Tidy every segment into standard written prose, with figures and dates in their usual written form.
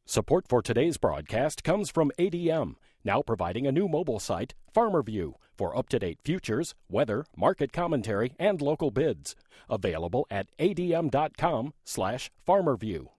Support for today's broadcast comes from ADM, now providing a new mobile site, FarmerView, for up-to-date futures, weather, market commentary, and local bids. Available at adm.com/FarmerView.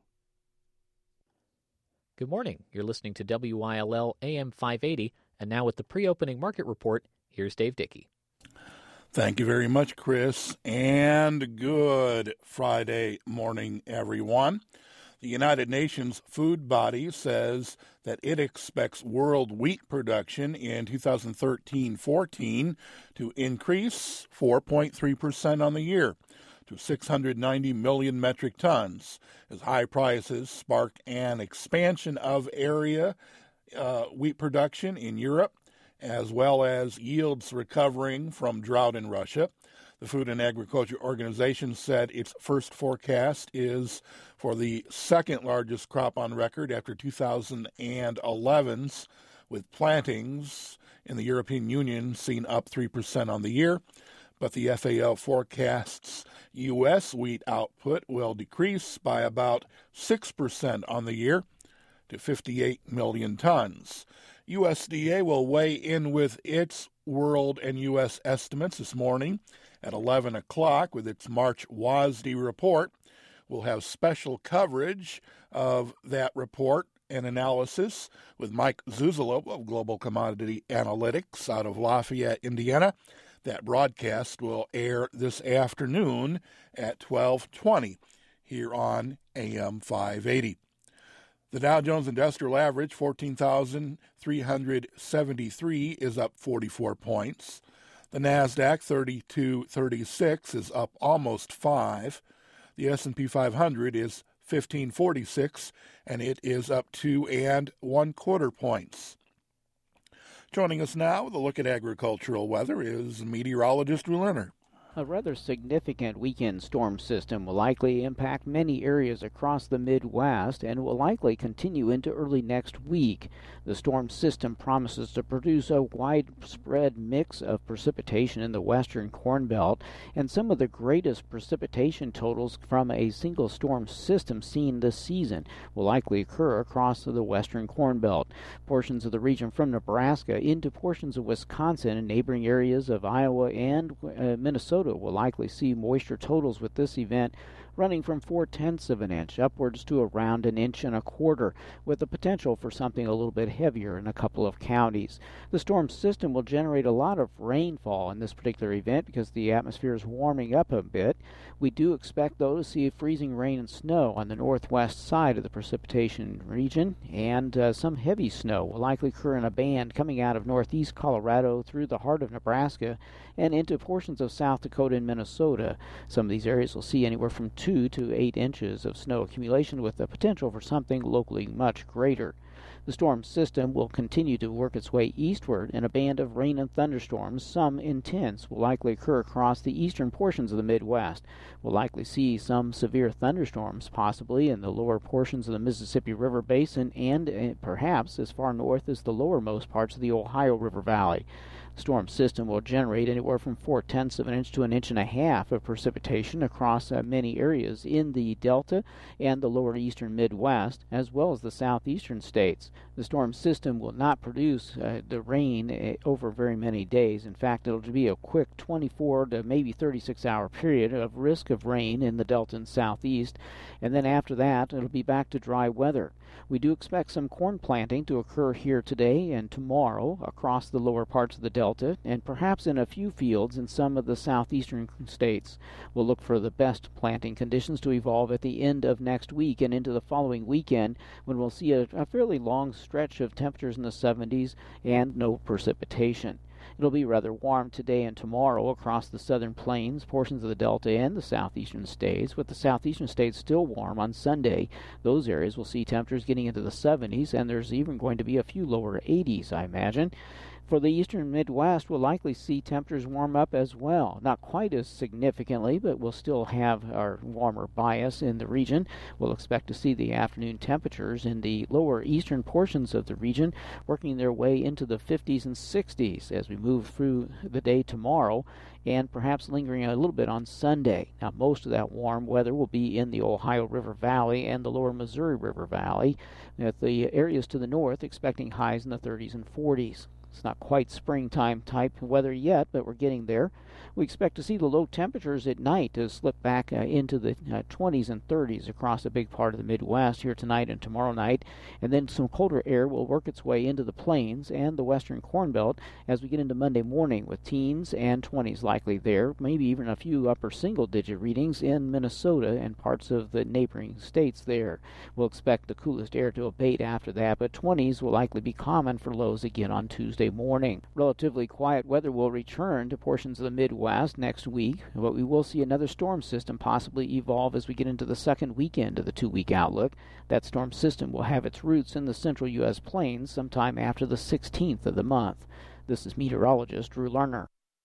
Good morning. You're listening to WILL AM 580, and now with the pre-opening market report, here's Dave Dickey. Thank you very much, Chris, and good Friday morning, everyone. The United Nations Food Body says that it expects world wheat production in 2013-14 to increase 4.3% on the year to 690 million metric tons, as high prices spark an expansion of area wheat production in Europe, as well as yields recovering from drought in Russia. The Food and Agriculture Organization said its first forecast is for the second largest crop on record after 2011's, with plantings in the European Union seen up 3% on the year. But the FAO forecasts U.S. wheat output will decrease by about 6% on the year to 58 million tons. USDA will weigh in with its world and U.S. estimates this morning at 11 o'clock with its March WASDE report. We'll have special coverage of that report and analysis with Mike Zuzolo of Global Commodity Analytics out of Lafayette, Indiana. That broadcast will air this afternoon at 12:20 here on AM 580. The Dow Jones Industrial Average, 14,373, is up 44 points. The NASDAQ, 3236, is up almost 5. The S&P 500 is 1546, and it is up 2 1/4 points. Joining us now with a look at agricultural weather is meteorologist Drew Lerner. A rather significant weekend storm system will likely impact many areas across the Midwest and will likely continue into early next week. The storm system promises to produce a widespread mix of precipitation in the western Corn Belt, and some of the greatest precipitation totals from a single storm system seen this season will likely occur across the western Corn Belt. Portions of the region from Nebraska into portions of Wisconsin and neighboring areas of Iowa and Minnesota will likely see moisture totals with this event running from 0.4 of an inch upwards to around 1.25 inches, with the potential for something a little bit heavier in a couple of counties. The storm system will generate a lot of rainfall in this particular event because the atmosphere is warming up a bit. We do expect, though, to see freezing rain and snow on the northwest side of the precipitation region, and some heavy snow will likely occur in a band coming out of northeast Colorado through the heart of Nebraska and into portions of South Dakota and Minnesota. Some of these areas will see anywhere from 2 to 8 inches of snow accumulation, with the potential for something locally much greater. The storm system will continue to work its way eastward, and a band of rain and thunderstorms, some intense, will likely occur across the eastern portions of the Midwest. We'll likely see some severe thunderstorms, possibly in the lower portions of the Mississippi River Basin and perhaps as far north as the lowermost parts of the Ohio River Valley. The storm system will generate anywhere from 0.4 of an inch to 1.5 inches of precipitation across many areas in the Delta and the lower eastern Midwest, as well as the southeastern states. The storm system will not produce the rain over very many days. In fact, it'll be a quick 24 to maybe 36-hour period of risk of rain in the Delta and southeast, and then after that, it'll be back to dry weather. We do expect some corn planting to occur here today and tomorrow across the lower parts of the Delta, and perhaps in a few fields in some of the southeastern states. We'll look for the best planting conditions to evolve at the end of next week and into the following weekend, when we'll see a fairly long stretch of temperatures in the 70s and no precipitation. It'll be rather warm today and tomorrow across the southern plains, portions of the Delta, and the southeastern states, with the southeastern states still warm on Sunday. Those areas will see temperatures getting into the 70s, and there's even going to be a few lower 80s, I imagine. For the eastern Midwest, we'll likely see temperatures warm up as well. Not quite as significantly, but we'll still have our warmer bias in the region. We'll expect to see the afternoon temperatures in the lower eastern portions of the region working their way into the 50s and 60s as we move through the day tomorrow, and perhaps lingering a little bit on Sunday. Now, most of that warm weather will be in the Ohio River Valley and the lower Missouri River Valley, with the areas to the north expecting highs in the 30s and 40s. It's not quite springtime type weather yet, but we're getting there. We expect to see the low temperatures at night to slip back into the 20s and 30s across a big part of the Midwest here tonight and tomorrow night. And then some colder air will work its way into the plains and the western Corn Belt as we get into Monday morning, with teens and 20s likely there, maybe even a few upper single-digit readings in Minnesota and parts of the neighboring states there. We'll expect the coolest air to abate after that, but 20s will likely be common for lows again on Tuesday morning. Relatively quiet weather will return to portions of the Midwest next week, but we will see another storm system possibly evolve as we get into the second weekend of the two-week outlook. That storm system will have its roots in the central U.S. plains sometime after the 16th of the month. This is meteorologist Drew Lerner.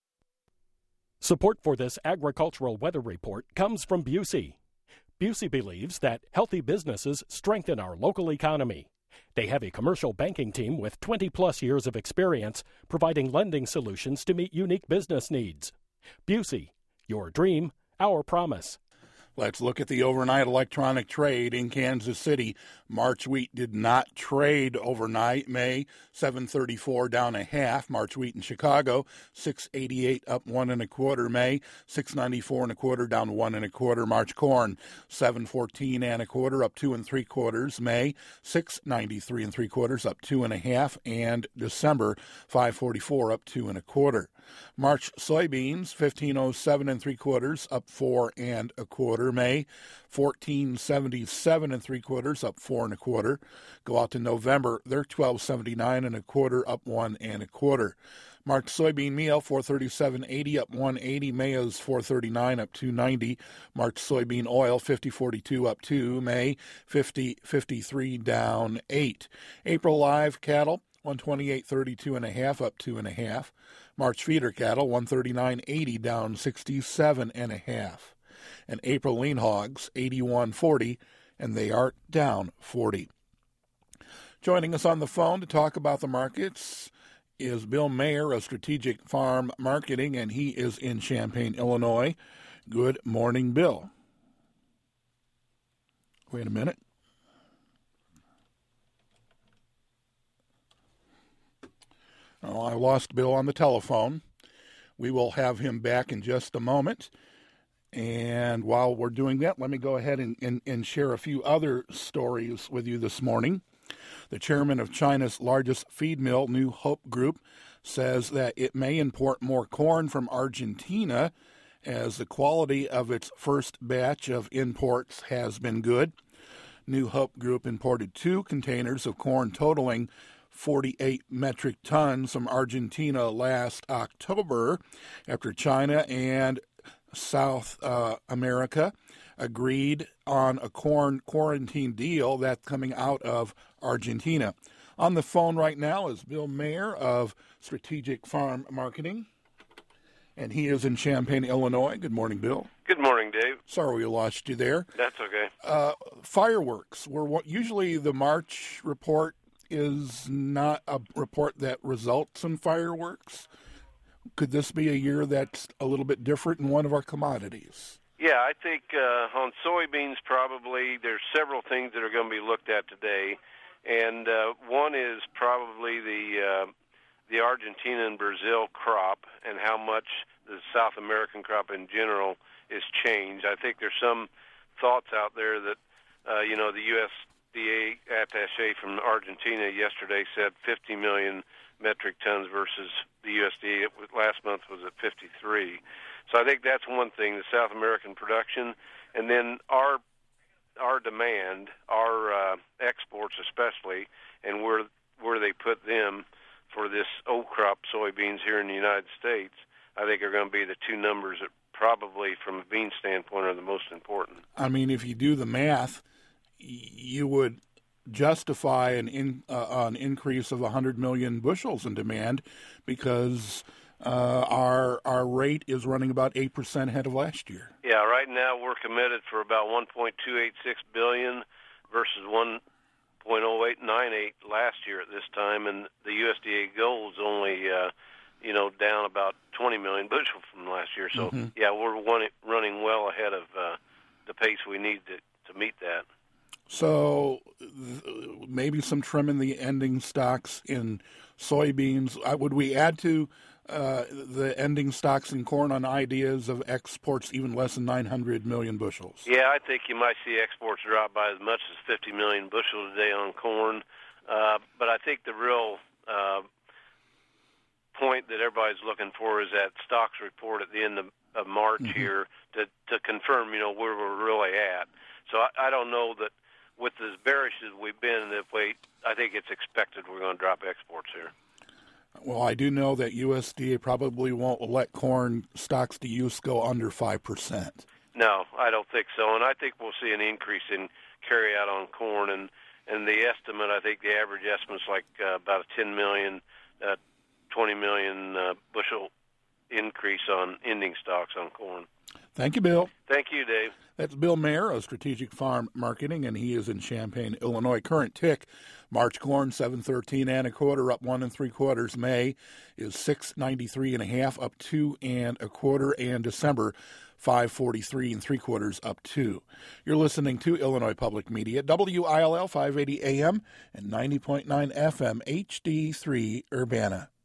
Support for this agricultural weather report comes from Busey. Busey believes that healthy businesses strengthen our local economy. They have a commercial banking team with 20-plus years of experience providing lending solutions to meet unique business needs. Busey, your dream, our promise. Let's look at the overnight electronic trade in Kansas City. March wheat did not trade overnight. May 734 down a half. March wheat in Chicago 688 up 1 1/4. May 694 1/4 down 1 1/4. March corn 714 1/4 up 2 3/4. May 693 3/4 up 2 1/2, and December 544 up 2 1/4. March soybeans 1507 3/4 up 4 1/4. May 1477 3/4 up 4 1/4. Go out to November, they're 1279 1/4 up 1 1/4. March soybean meal 437.80 up 180. May is 439 up 290. March soybean oil 50.42 up 2. May 50.53 down 8. April live cattle 128.32 1/2 up 2 1/2. March feeder cattle 139.80 down 67 1/2. And April lean hogs 81.40, and they are down 40. Joining us on the phone to talk about the markets is Bill Mayer of Strategic Farm Marketing, and he is in Champaign, Illinois. Good morning, Bill. Wait a minute. Oh, I lost Bill on the telephone. We will have him back in just a moment. And while we're doing that, let me go ahead and share a few other stories with you this morning. The chairman of China's largest feed mill, New Hope Group, says that it may import more corn from Argentina as the quality of its first batch of imports has been good. New Hope Group imported 2 containers of corn totaling 48 metric tons from Argentina last October after China and South America agreed on a corn quarantine deal that's coming out of Argentina. On the phone right now is Bill Mayer of Strategic Farm Marketing, and he is in Champaign, Illinois. Good morning, Bill. Good morning, Dave. Sorry we lost you there. That's okay. Fireworks. Usually the March report is not a report that results in fireworks. Could this be a year that's a little bit different in one of our commodities? Yeah, I think on soybeans probably there's several things that are going to be looked at today, and one is probably the Argentina and Brazil crop and how much the South American crop in general is changed. I think there's some thoughts out there that the USDA attaché from Argentina yesterday said 50 million metric tons versus the USDA last month was at 53. So I think that's one thing, the South American production, and then our demand, our exports especially, and where they put them for this old crop soybeans here in the United States, I think are going to be the two numbers that probably from a bean standpoint are the most important. I mean, if you do the math, you would justify an increase of 100 million bushels in demand because our rate is running about 8% ahead of last year. Yeah, right now we're committed for about 1.286 billion versus 1.0898 last year at this time, and the USDA goal is only down about 20 million bushels from last year. So yeah, we're running well ahead of the pace we need to meet that. So maybe some trim in the ending stocks in soybeans. Would we add to the ending stocks in corn on ideas of exports even less than 900 million bushels? Yeah, I think you might see exports drop by as much as 50 million bushels a day on corn. But I think the real point that everybody's looking for is that stocks report at the end of March here to confirm, where we're really at. So I don't know that with as bearish as we've been, I think it's expected we're going to drop exports here. Well, I do know that USDA probably won't let corn stocks to use go under 5%. No, I don't think so. And I think we'll see an increase in carryout on corn. And the estimate, I think the average estimate is like about a 10 million, 20 million bushel increase on ending stocks on corn. Thank you, Bill. Thank you, Dave. That's Bill Mayer of Strategic Farm Marketing, and he is in Champaign, Illinois. Current tick, March corn 7.13 1/4, up 1 3/4. May is 6.93 1/2, up 2 1/4, and December 5.43 3/4, up 2. You're listening to Illinois Public Media, WILL 580 AM and 90.9 FM HD3 Urbana.